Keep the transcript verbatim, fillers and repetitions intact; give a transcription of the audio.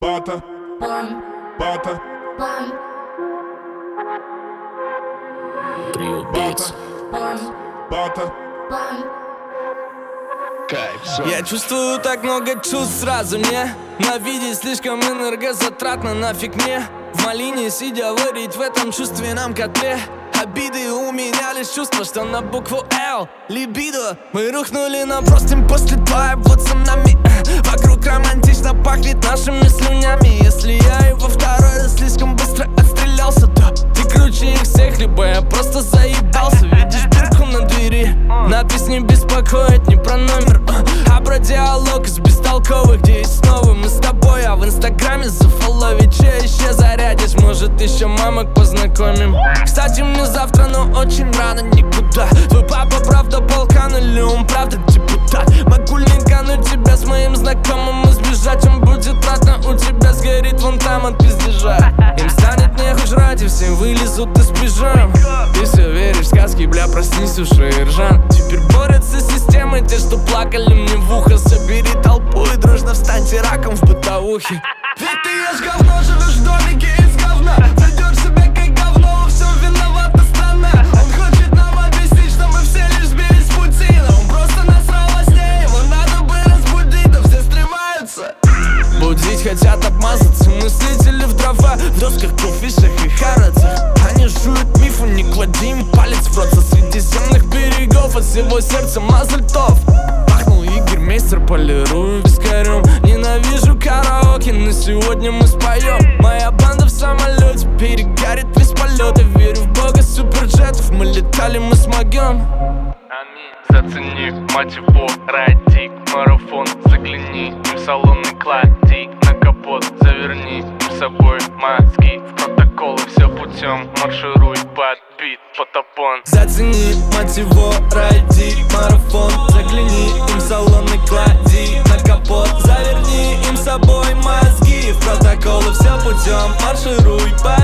Бата, бата, Трио Битс. бата. Я чувствую так много чувств сразу мне. На виде слишком энергозатратно, нафиг мне в малине сидя варить в этом чувственном котле. Обиды у меня лишь чувство, что на букву Л. Либидо. Мы рухнули на простынь после твоего цунами. Вокруг романтично пахнет нашими слюнями. Если я его второй раз слишком быстро отстрелялся, то ты круче их всех, либо я просто заебался. Видишь бирку на двери, надпись не беспокоит, не про номер, а про диалог из бестолковых, где есть снова мы с тобой. А в инстаграме зафоловить, че еще зарядишь, может еще мамок познакомим. Кстати, мне завтра, но очень рано никуда. Твой папа правда полкан или он правда депутат? Могу линкануть тебя с моим знакомым и сбежать, он будет рад, но у тебя сгорит вон там от пиздежа. Им станет нехуй жрать и все вылезут из пижам. Ты все веришь в сказки, бля, проснись уже, Иржан. Теперь борются с системой те, что плакали мне в ухо. Собери толпу и дружно встаньте раком в бытовухе. Ведь ты ешь говно, живешь в домике из говна. Зайдешь себя как говно, во всем виновата страна. Он хочет нам объяснить, что мы все лишь сбились с пути, но он просто насрал во сне, его надо бы разбудить, но все стремаются будить, хотят обмазаться мыслители в дрова, в досках, круфишах и харатах. Они жуют мифу, не клади им палец в рот. Со средиземных берегов от всего сердца мазальтов. Пахнул Игорь Мейстер, полирую вискарем. Ненавижу караоке, но сегодня мы споем. Моя банда в самолете, перегорит весь полет. Я верю в бога суперджетов, мы летали, мы смогем. Зацени, мать его, ради марафон. Загляни в салонный клади на капот. Заверни с собой мозги в протоколы. Все путем маршируй под бит, потопон. Зацени, мать его, ради марафон. Загляни им в салонный клади на капот. Заверни им с собой мозги в протоколы. Все путем маршируй под